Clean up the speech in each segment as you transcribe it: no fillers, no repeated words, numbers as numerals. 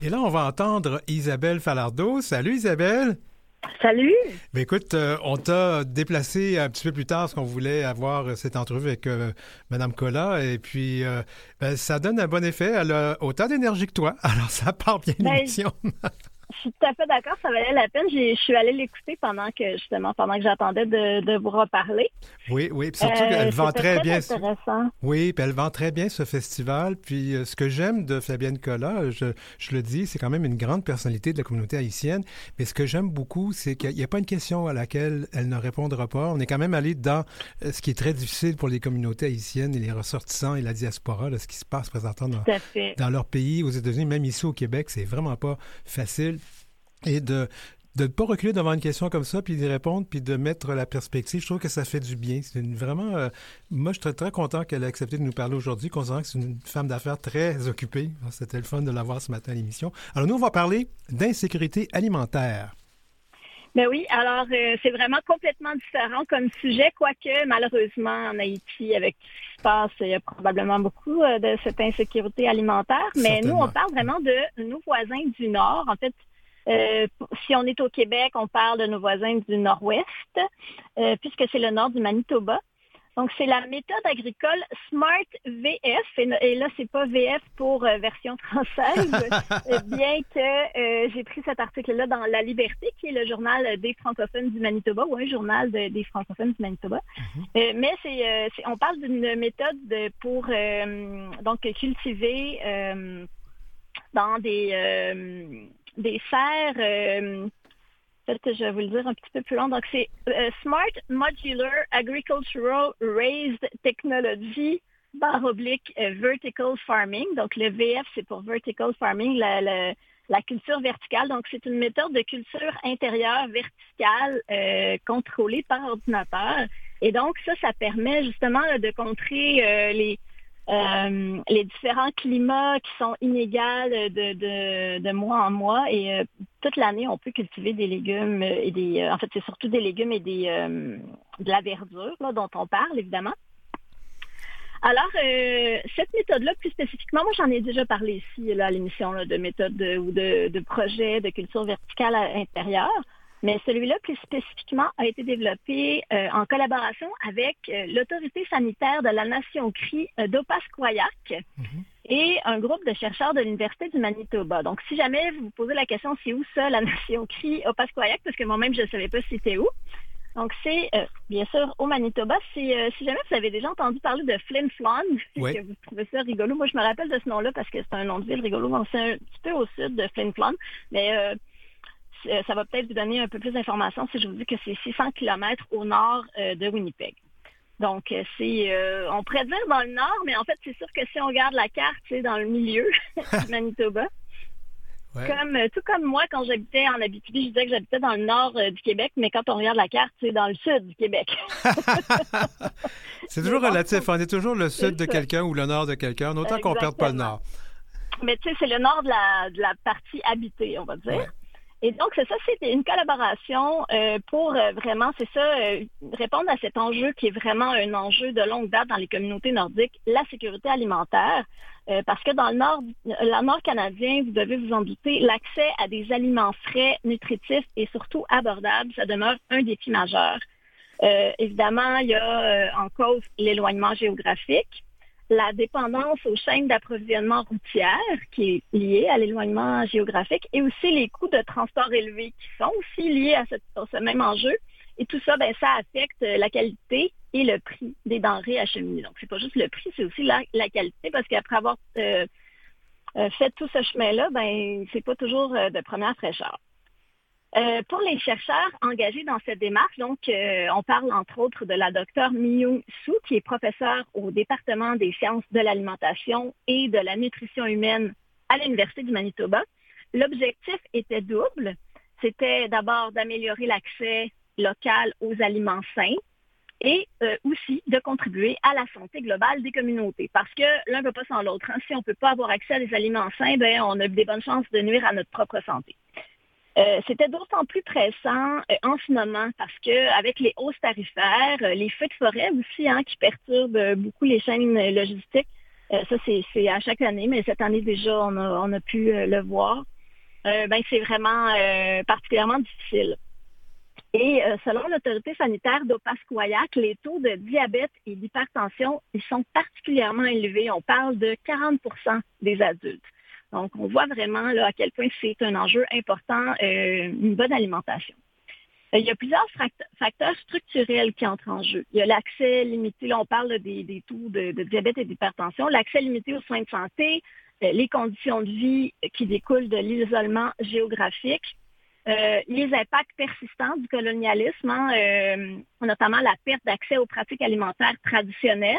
Et là, on va entendre Isabelle Falardeau. Salut Isabelle! Salut! Ben écoute, on t'a déplacé un petit peu plus tard parce qu'on voulait avoir cette entrevue avec Mme Colas et puis ben, ça donne un bon effet. Elle a autant d'énergie que toi, alors ça part bien l'émission. Je suis tout à fait d'accord, ça valait la peine. Je suis allée l'écouter pendant que j'attendais de vous reparler. Oui, puis surtout qu'elle vend très bien. Intéressant. Oui, puis elle vend très bien ce festival. Puis ce que j'aime de Fabienne Colas, je le dis, c'est quand même une grande personnalité de la communauté haïtienne. Mais ce que j'aime beaucoup, c'est qu'il n'y a pas une question à laquelle elle ne répondra pas. On est quand même allé dans ce qui est très difficile pour les communautés haïtiennes et les ressortissants et la diaspora, là, ce qui se passe présentement dans leur pays, aux États-Unis, même ici au Québec, c'est vraiment pas facile. Et de ne pas reculer devant une question comme ça, puis d'y répondre, puis de mettre la perspective, je trouve que ça fait du bien. C'est vraiment... moi, je suis très, très content qu'elle ait accepté de nous parler aujourd'hui, considérant que c'est une femme d'affaires très occupée. C'était le fun de la voir ce matin à l'émission. Alors, nous, on va parler d'insécurité alimentaire. Ben oui, alors c'est vraiment complètement différent comme sujet, quoique malheureusement en Haïti, avec tout ce qui se passe, il y a probablement beaucoup de cette insécurité alimentaire. Mais Certainement. nous, on parle vraiment de nos voisins du Nord. En fait, si on est au Québec, on parle de nos voisins du Nord-Ouest, puisque c'est le nord du Manitoba. Donc, c'est la méthode agricole Smart VF, et là, c'est pas VF pour version française, bien que j'ai pris cet article-là dans La Liberté, qui est le journal des francophones du Manitoba, ou un journal des francophones du Manitoba. Mais on parle d'une méthode pour donc cultiver dans des serres... Peut-être je vais vous le dire un petit peu plus long. Donc, c'est Smart Modular Agricultural Raised Technology / Vertical Farming. Donc, le VF, c'est pour Vertical Farming, la culture verticale. Donc, c'est une méthode de culture intérieure verticale contrôlée par ordinateur. Et donc, ça permet justement de contrer les différents climats qui sont inégaux de mois en mois et toute l'année, on peut cultiver des légumes et en fait, c'est surtout des légumes et de la verdure là, dont on parle, évidemment. Alors, cette méthode-là, plus spécifiquement, moi, j'en ai déjà parlé ici là, à l'émission là, de méthode ou de projet de culture verticale intérieure. Mais celui-là, plus spécifiquement, a été développé en collaboration avec l'autorité sanitaire de la Nation Crie d'Opaskoyak et un groupe de chercheurs de l'Université du Manitoba. Donc, si jamais vous vous posez la question, c'est où ça, la Nation Crie Opaskoyak, parce que moi-même, je ne savais pas c'était où. Donc, c'est, bien sûr, au Manitoba. Si jamais vous avez déjà entendu parler de Flin Flon, oui. que vous trouvez ça rigolo, moi, je me rappelle de ce nom-là parce que c'est un nom de ville rigolo. Donc, c'est un petit peu au sud de Flin Flon, mais... ça va peut-être vous donner un peu plus d'informations si je vous dis que c'est 600 km au nord de Winnipeg. Donc, on pourrait dire dans le nord, mais en fait, c'est sûr que si on regarde la carte, c'est dans le milieu du Manitoba. Ouais. Tout comme moi, quand j'habitais en Abitibi, je disais que j'habitais dans le nord du Québec, mais quand on regarde la carte, c'est dans le sud du Québec. C'est toujours relatif. On est toujours le sud de quelqu'un ou le nord de quelqu'un, autant qu'on ne perde pas le nord. Mais tu sais, c'est le nord de la partie habitée, on va dire. Ouais. Et donc, c'est ça, c'est une collaboration pour vraiment, c'est ça, répondre à cet enjeu qui est vraiment un enjeu de longue date dans les communautés nordiques, la sécurité alimentaire. Parce que dans le nord canadien, vous devez vous en douter, l'accès à des aliments frais, nutritifs et surtout abordables, ça demeure un défi majeur. Évidemment, il y a en cause l'éloignement géographique, la dépendance aux chaînes d'approvisionnement routières qui est liée à l'éloignement géographique et aussi les coûts de transport élevés qui sont aussi liés à ce même enjeu. Et tout ça, ça affecte la qualité et le prix des denrées acheminées. Donc, c'est pas juste le prix, c'est aussi la qualité parce qu'après avoir fait tout ce chemin-là, c'est pas toujours de première fraîcheur. Pour les chercheurs engagés dans cette démarche, donc, on parle entre autres de la docteure Myung Soo, qui est professeure au département des sciences de l'alimentation et de la nutrition humaine à l'Université du Manitoba. L'objectif était double. C'était d'abord d'améliorer l'accès local aux aliments sains et aussi de contribuer à la santé globale des communautés. Parce que l'un ne peut pas sans l'autre. Si on ne peut pas avoir accès à des aliments sains, on a des bonnes chances de nuire à notre propre santé. C'était d'autant plus pressant en ce moment parce que avec les hausses tarifaires, les feux de forêt aussi qui perturbent beaucoup les chaînes logistiques. Ça, c'est à chaque année, mais cette année déjà, on a pu le voir. c'est vraiment particulièrement difficile. Et selon l'autorité sanitaire d'Opaskoyac, les taux de diabète et d'hypertension, ils sont particulièrement élevés. On parle de 40% des adultes. Donc, on voit vraiment là, à quel point c'est un enjeu important, une bonne alimentation. Il y a plusieurs facteurs structurels qui entrent en jeu. Il y a l'accès limité, là on parle des taux de diabète et d'hypertension, l'accès limité aux soins de santé, les conditions de vie qui découlent de l'isolement géographique, les impacts persistants du colonialisme, notamment la perte d'accès aux pratiques alimentaires traditionnelles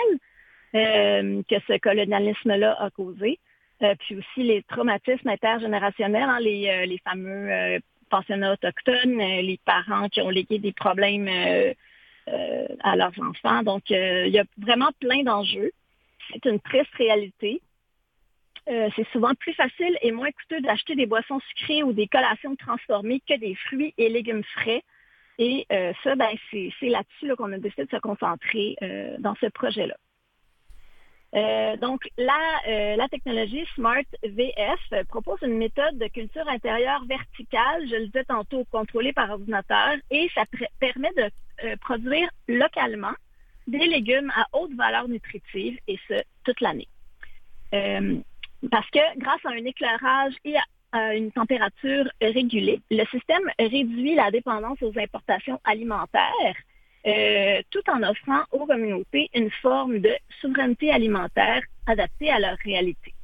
que ce colonialisme-là a causé, puis aussi les traumatismes intergénérationnels, les fameux pensionnats autochtones, les parents qui ont légué des problèmes à leurs enfants. Donc, il y a vraiment plein d'enjeux. C'est une triste réalité. C'est souvent plus facile et moins coûteux d'acheter des boissons sucrées ou des collations transformées que des fruits et légumes frais. Et ça, c'est là-dessus là, qu'on a décidé de se concentrer dans ce projet-là. Donc, la technologie Smart VF propose une méthode de culture intérieure verticale, je le disais tantôt, contrôlée par ordinateur, et ça permet de produire localement des légumes à haute valeur nutritive, et ce, toute l'année. Parce que grâce à un éclairage et à une température régulée, le système réduit la dépendance aux importations alimentaires, tout en offrant aux communautés une forme de souveraineté alimentaire adaptée à leur réalité.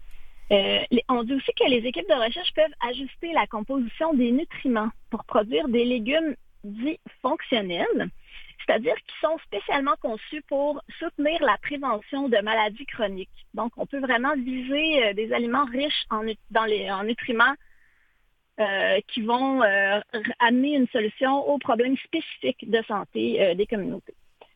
On dit aussi que les équipes de recherche peuvent ajuster la composition des nutriments pour produire des légumes dits fonctionnels, c'est-à-dire qui sont spécialement conçus pour soutenir la prévention de maladies chroniques. Donc, on peut vraiment viser des aliments riches en nutriments qui vont amener une solution aux problèmes spécifiques de santé des communautés.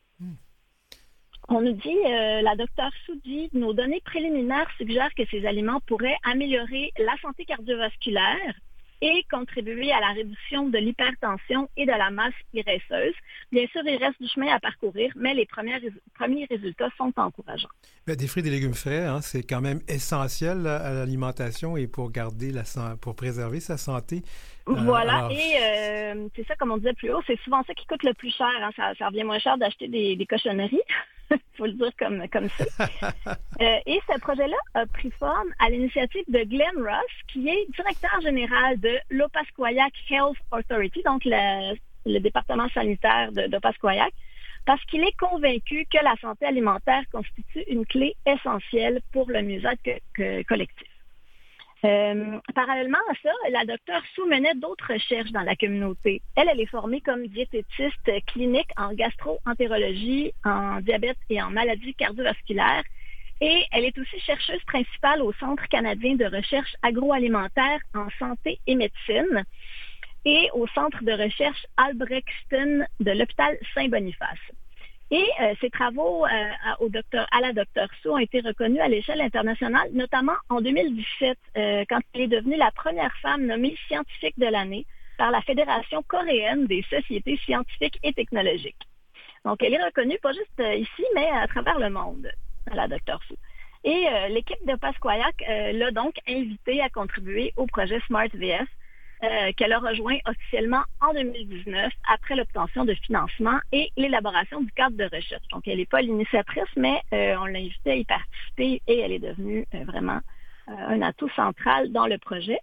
On nous dit, la docteure Su dit, nos données préliminaires suggèrent que ces aliments pourraient améliorer la santé cardiovasculaire et contribuer à la réduction de l'hypertension et de la masse graisseuse. Bien sûr, il reste du chemin à parcourir, mais les premiers résultats sont encourageants. Des fruits et des légumes frais, c'est quand même essentiel à l'alimentation et pour pour préserver sa santé. Voilà, et c'est ça, comme on disait plus haut, c'est souvent ça qui coûte le plus cher. Ça revient moins cher d'acheter des cochonneries. Il faut le dire comme ça. Et ce projet-là a pris forme à l'initiative de Glenn Ross, qui est directeur général de l'Opaskoyac Health Authority, donc le département sanitaire d'Opaskoyac, parce qu'il est convaincu que la santé alimentaire constitue une clé essentielle pour le mieux-être collectif. Parallèlement à ça, la docteure Su menait d'autres recherches dans la communauté. Elle est formée comme diététiste clinique en gastro-entérologie, en diabète et en maladies cardiovasculaires. Et elle est aussi chercheuse principale au Centre canadien de recherche agroalimentaire en santé et médecine et au Centre de recherche Albrechtston de l'hôpital Saint-Boniface. Et ses travaux à la docteure Su ont été reconnus à l'échelle internationale, notamment en 2017, quand elle est devenue la première femme nommée scientifique de l'année par la Fédération coréenne des sociétés scientifiques et technologiques. Donc, elle est reconnue pas juste ici, mais à travers le monde, la docteure Su. Et l'équipe de Pasquayac l'a donc invitée à contribuer au projet Smart VF, qu'elle a rejoint officiellement en 2019 après l'obtention de financement et l'élaboration du cadre de recherche. Donc, elle n'est pas l'initiatrice, mais on l'a invitée à y participer et elle est devenue vraiment un atout central dans le projet.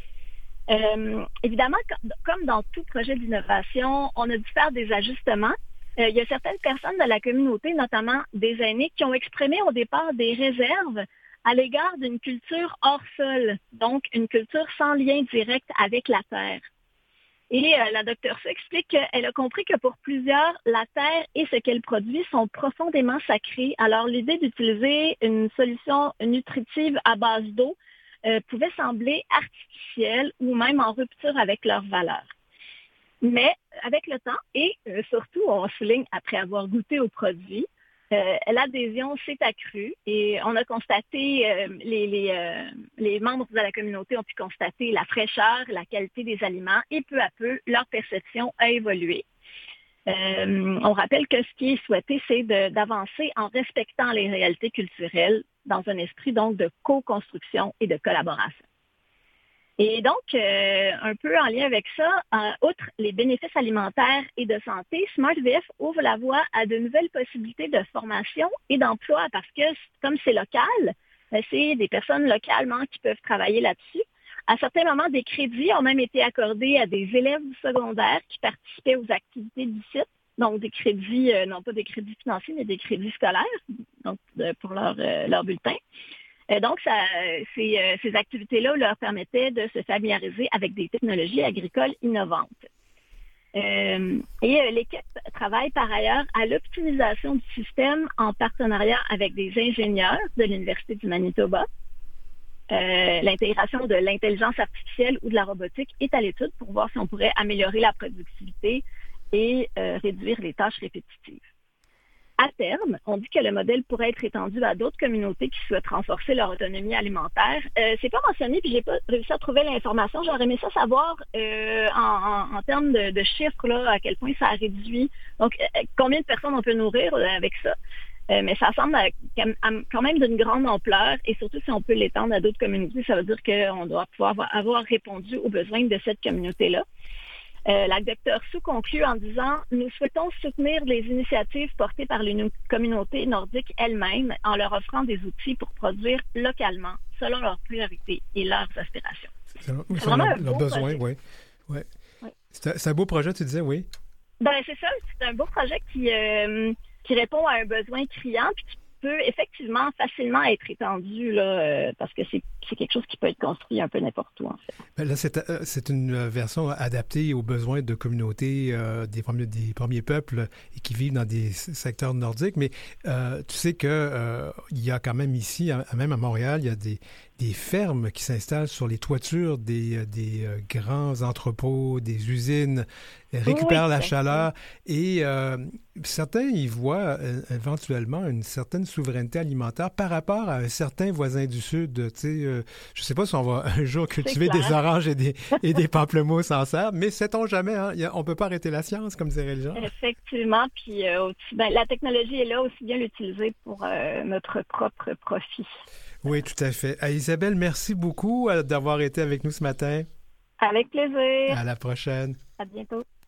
Évidemment, comme dans tout projet d'innovation, on a dû faire des ajustements. Il y a certaines personnes de la communauté, notamment des aînés, qui ont exprimé au départ des réserves à l'égard d'une culture hors sol, donc une culture sans lien direct avec la terre. Et la docteure Su explique qu'elle a compris que pour plusieurs, la terre et ce qu'elle produit sont profondément sacrés. Alors l'idée d'utiliser une solution nutritive à base d'eau pouvait sembler artificielle ou même en rupture avec leurs valeurs. Mais avec le temps et surtout, on souligne après avoir goûté au produit, l'adhésion s'est accrue et on a constaté, les membres de la communauté ont pu constater la fraîcheur, la qualité des aliments et peu à peu, leur perception a évolué. On rappelle que ce qui est souhaité, c'est d'avancer en respectant les réalités culturelles dans un esprit donc de co-construction et de collaboration. Et donc, un peu en lien avec ça, outre les bénéfices alimentaires et de santé, SmartVF ouvre la voie à de nouvelles possibilités de formation et d'emploi parce que comme c'est local, c'est des personnes localement qui peuvent travailler là-dessus. À certains moments, des crédits ont même été accordés à des élèves du secondaire qui participaient aux activités du site. Donc, des crédits, non pas des crédits financiers, mais des crédits scolaires donc, pour leur bulletin. Donc, ces activités-là leur permettaient de se familiariser avec des technologies agricoles innovantes. L'équipe travaille par ailleurs à l'optimisation du système en partenariat avec des ingénieurs de l'Université du Manitoba. L'intégration de l'intelligence artificielle ou de la robotique est à l'étude pour voir si on pourrait améliorer la productivité et réduire les tâches répétitives. À terme, on dit que le modèle pourrait être étendu à d'autres communautés qui souhaitent renforcer leur autonomie alimentaire. C'est pas mentionné, puis j'ai pas réussi à trouver l'information. J'aurais aimé ça savoir en termes de chiffres, là, à quel point ça a réduit. Donc, combien de personnes on peut nourrir avec ça? Mais ça semble quand même d'une grande ampleur et surtout si on peut l'étendre à d'autres communautés, ça veut dire qu'on doit pouvoir avoir répondu aux besoins de cette communauté-là. La Dr Sue conclut en disant « Nous souhaitons soutenir les initiatives portées par les communautés nordiques elles-mêmes en leur offrant des outils pour produire localement, selon leurs priorités et leurs aspirations. » C'est vraiment leurs besoins, oui. Ouais. Ouais. C'est un beau projet, tu disais, oui? Ben c'est ça, c'est un beau projet qui répond à un besoin criant puis qui peut effectivement facilement être étendu là, parce que c'est quelque chose qui peut être construit un peu n'importe où en fait. Ben là, c'est une version adaptée aux besoins de communautés des premiers peuples et qui vivent dans des secteurs nordiques, mais tu sais que il y a quand même ici, même à Montréal, il y a des fermes qui s'installent sur les toitures des grands entrepôts, des usines, récupèrent la chaleur et certains y voient éventuellement une certaine souveraineté alimentaire par rapport à un certain voisin du Sud. Tu sais, je ne sais pas si on va un jour cultiver des oranges et des pamplemousses en serre, mais sait-on jamais, hein? On ne peut pas arrêter la science, comme diraient les gens. Effectivement, puis la technologie est là aussi bien l'utiliser pour notre propre profit. Oui, tout à fait. Isabelle, merci beaucoup d'avoir été avec nous ce matin. Avec plaisir. À la prochaine. À bientôt.